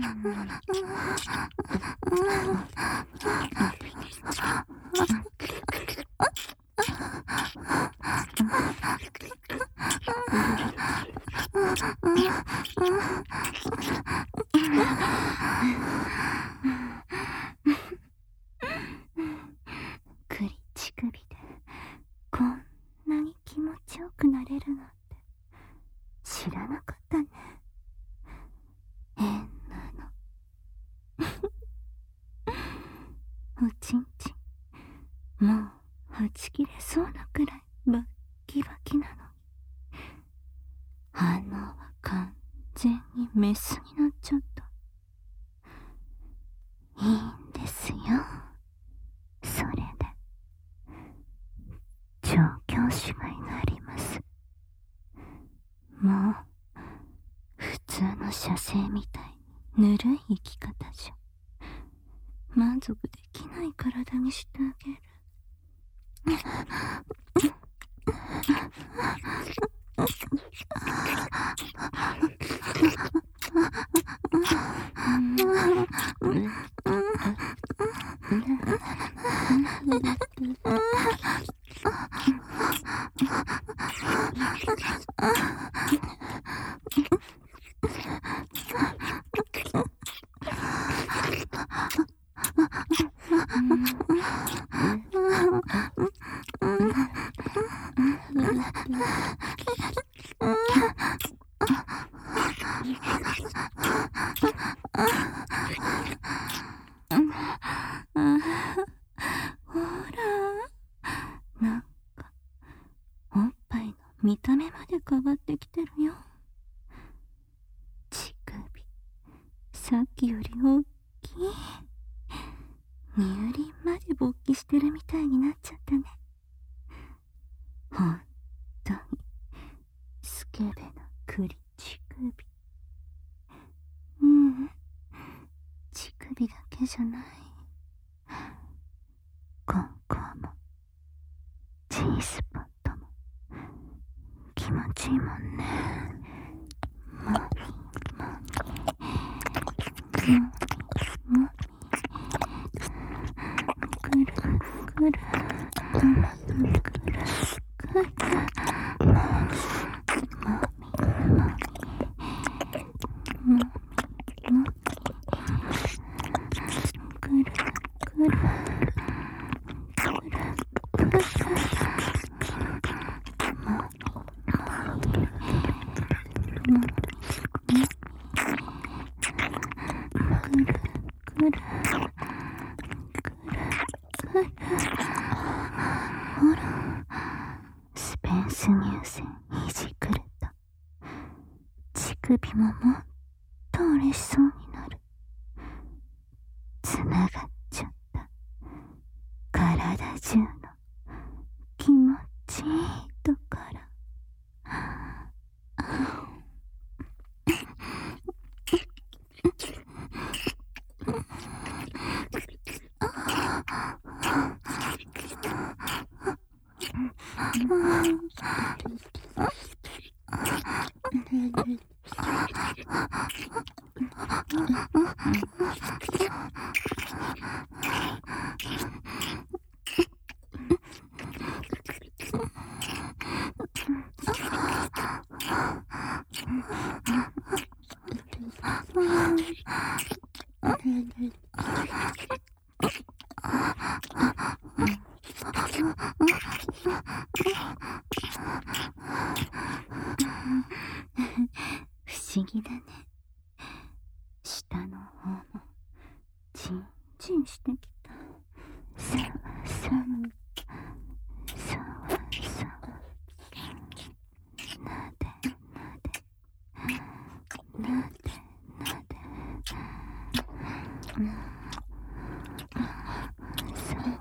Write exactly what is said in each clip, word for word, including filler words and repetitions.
栗乳首でこんなに気持ちよくなれるなんて知らなかったね。変なの。おちんちんもうはち切れそうなくらいバッキバキなのに、反応は完全にメスになっちゃった。いいんですよ、それで調教師がいなります。もう普通の射精みたいにぬるい生き方じゃ満足できない体にしてあげる。見た目まで変わってきてるよ。乳首さっきより大きい。乳輪まで勃起してるみたいになっちゃったね。ほんとにスケベな栗乳首。うん、乳首だけじゃない、コンコンも G スポットも気持ちいいもんね。もみもみもみもみ、ぐるぐるぐるぐるぐる、もみもみもみもみぐるぐるぐるぐる。ほら、スペンス乳腺いじくると乳首ももっと嬉しそうになる。つながっちゃった体中の気持ちいいところ。不思議だね。下の方もチンチンしてきた。さわさわさわさわ、なでなでなでなで、うん、さわさわ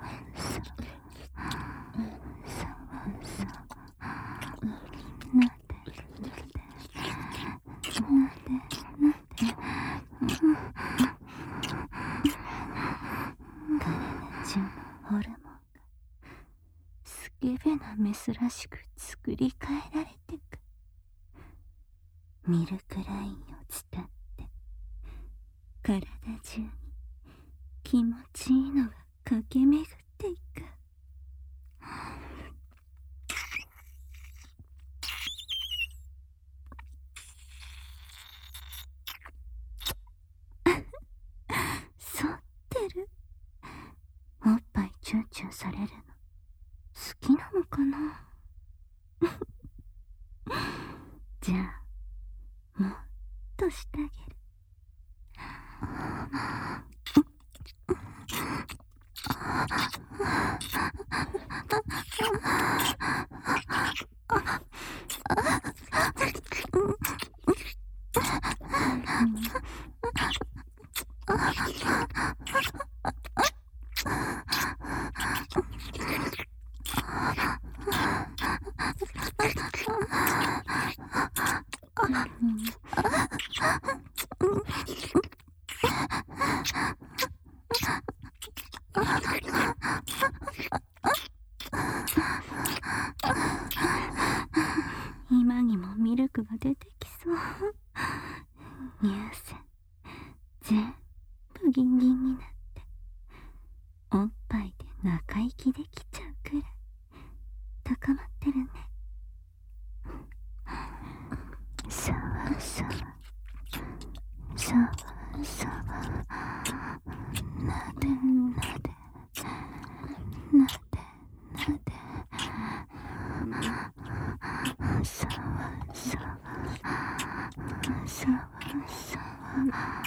さわさわ、なでなでなでなで、体中のホルモンがスケベなメスらしく作り変えられてく。ミルクラインを伝って体中に気持ちいいのが駆け巡っていく。反ってる。おっぱいチュンチュンされるの好きなのかな。じゃあもっとしてあげる。今にもミルクが出てきそう。乳腺全部ギンギンになっておっぱいで中息できちゃうくらい高まってるね。さわさわさわさわなでなでなでなでさわさわさわさわ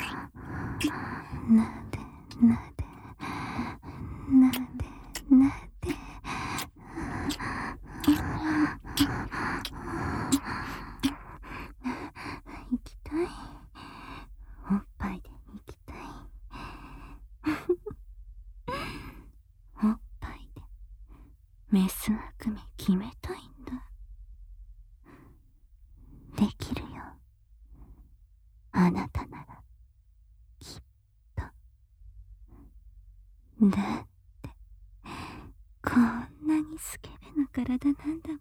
なでなでなでなで行きたい。おっぱいで行きたい。おっぱいでメスあくめ決めたいんだ。できるよ。あなたならきっと。だってこんなにスケベな体なんだもん。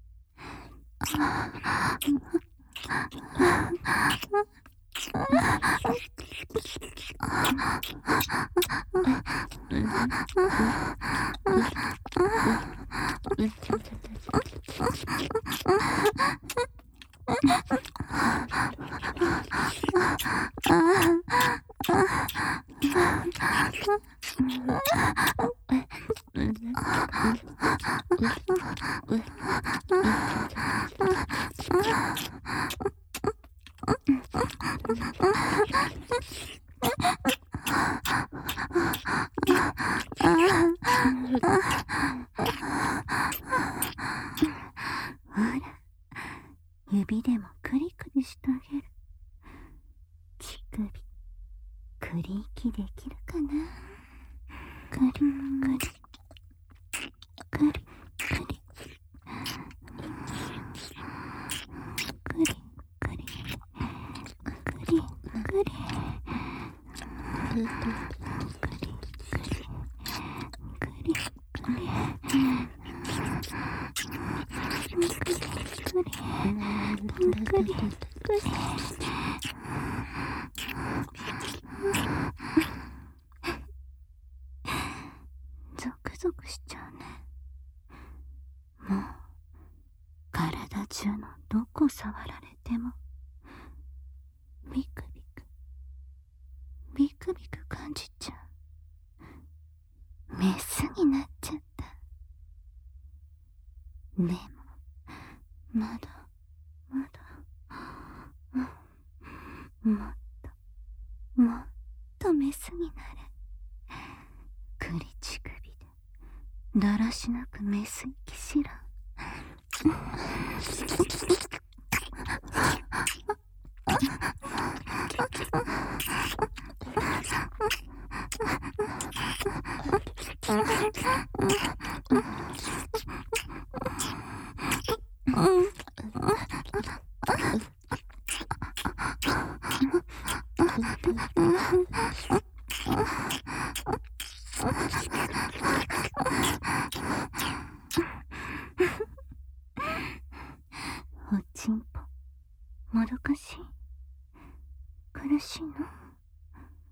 ほら、指でもクリクリしてあげる。乳首クリーキできるかな。クリクリクリクリクリクリクリクリゾクゾクしちゃうね。もう体中のどこ触られてもビクビクビクビク感じちゃう。メスになっちゃった。でもまだまだ、うん、もっともっとメスになれ。クリ乳首でだらしなくメス息しろ。おちんぽもどかしい。苦しいの。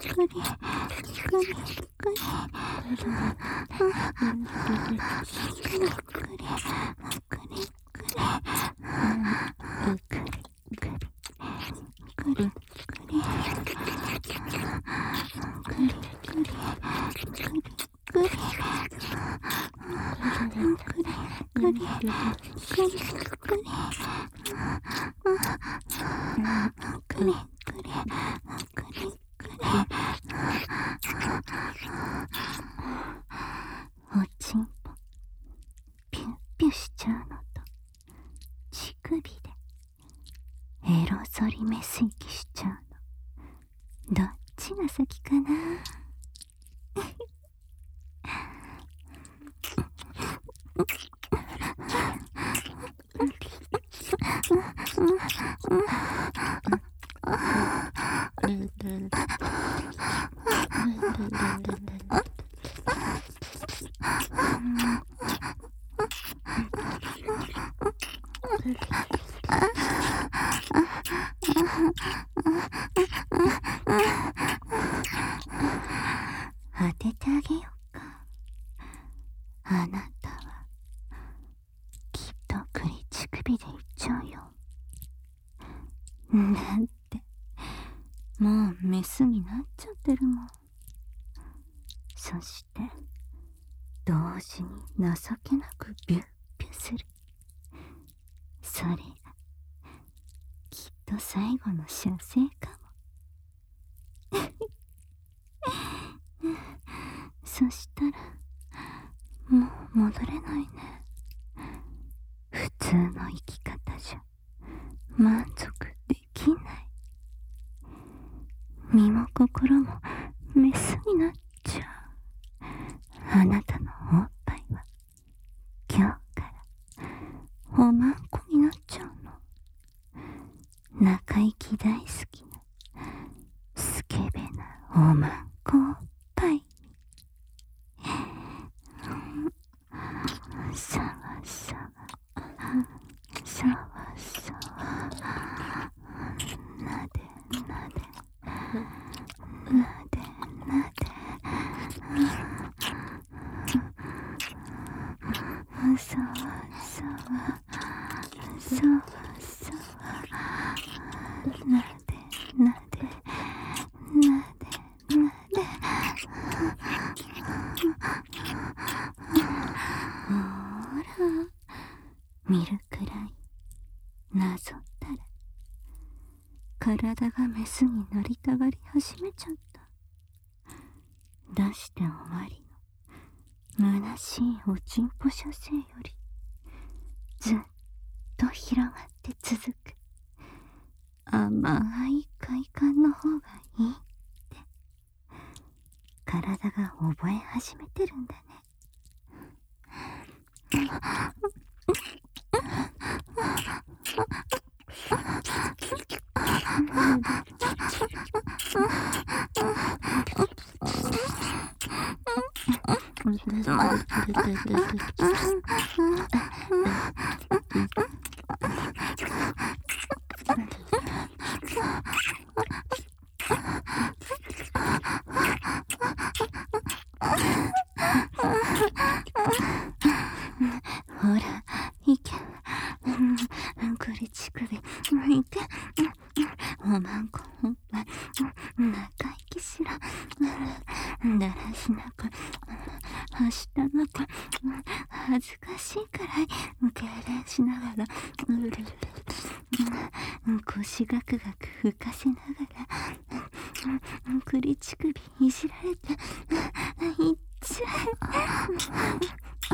おちんぽピュッピュしちゃうのと乳首でエロゾリメス息しちゃうの、どっちが先かな。当ててあげようか。あなたはきっと栗乳首でいっちゃうよ。だってもうメスになっちゃってるもん。そして同時に情けなくビュッビュする。それがきっと最後の射精かも。そしたらもう戻れないね。普通の生き方じゃ満足できない。身も心もメスになっちゃう。あなたのおっぱいは今日からおまんこになっちゃうの。中行き大好きなスケベなおまんこおっぱい。さわさわさわさわ、なでなでなでなで、さわさわさわさわ、 なぞったら体がメスになりたがり始めちゃった。出して終わりの虚しいおちんぽ射精よりずっと広がって続く甘い快感の方がいいって体が覚え始めてるんだね。ほら、いけ。これ乳首。いけ。おまんこおっぱい。中息しろ。だらしなく。はしたなく。恥ずかしいくらい。痙攣しながら。腰ガクガク吹かせながら。栗乳首いじられて。いっちゃえ。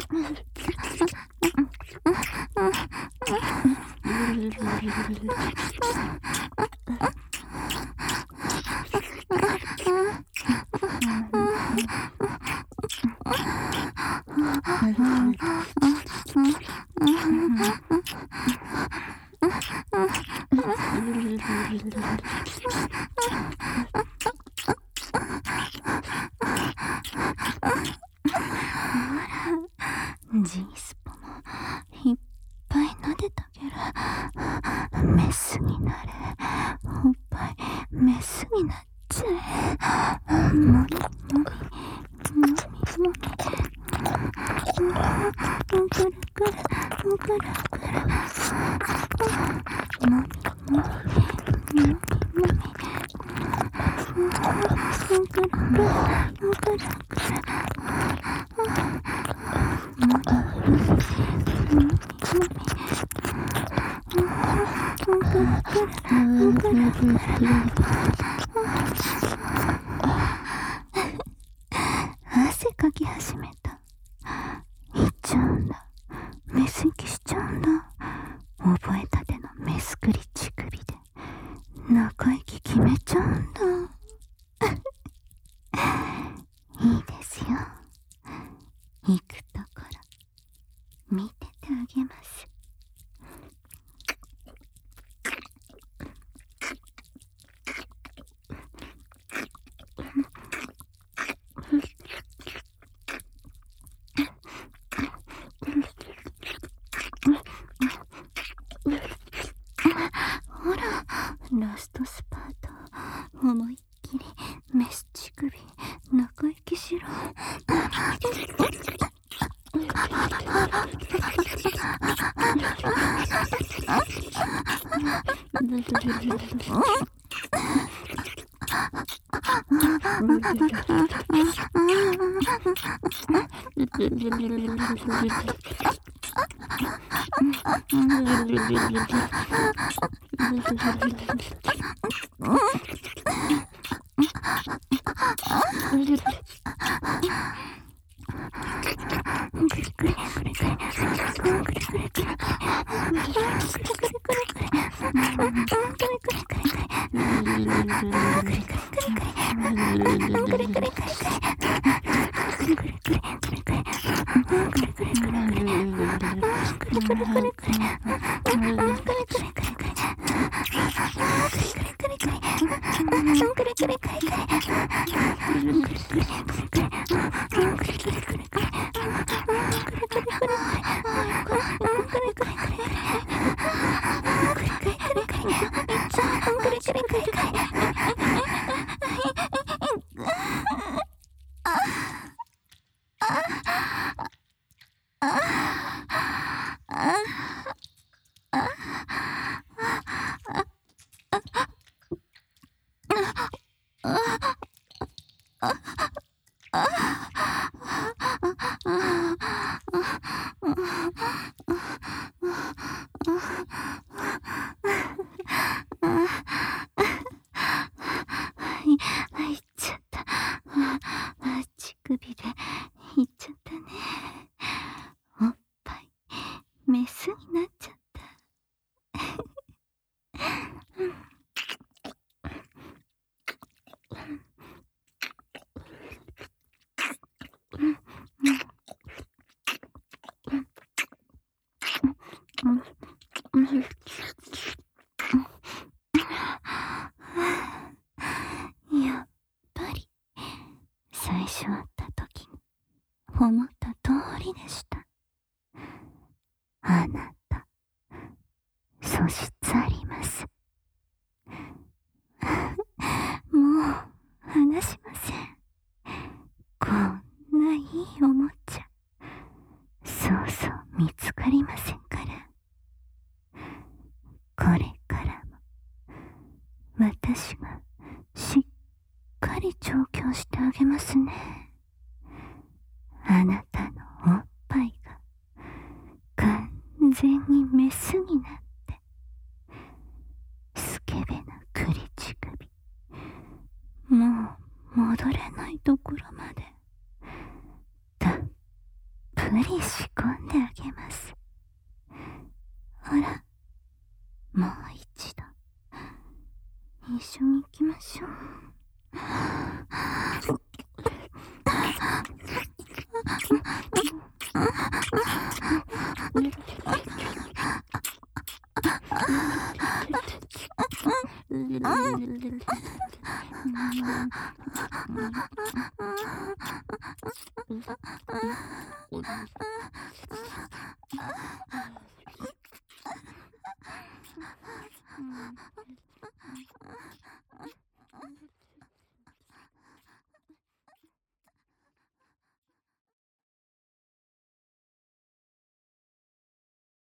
ジースポもいっぱい撫でたけどメスになれ。おっぱいメスになっちゃえ。もみもみもみもみくるくるくるくるもみもみもみもみくるくるくるくる汗かき始めた。いっちゃうんだ。メス息しちゃうんだ。覚えたてのメスクリ乳首で中息決めちゃうんだ。いいですよ。行くところ見ててあげます。ほら、ラストスパート。思いっきりメス乳首中息しろ。 素質あります。もう離しません。こんないいおもちゃ、そうそう見つかりませんから。これからも私がしっかり調教してあげますね。あなたのおっぱいが完全にメスになってスケベな栗乳首、もう戻れないところまでたっぷり仕込んであげます。ほら、もう一度一緒に行きましょう。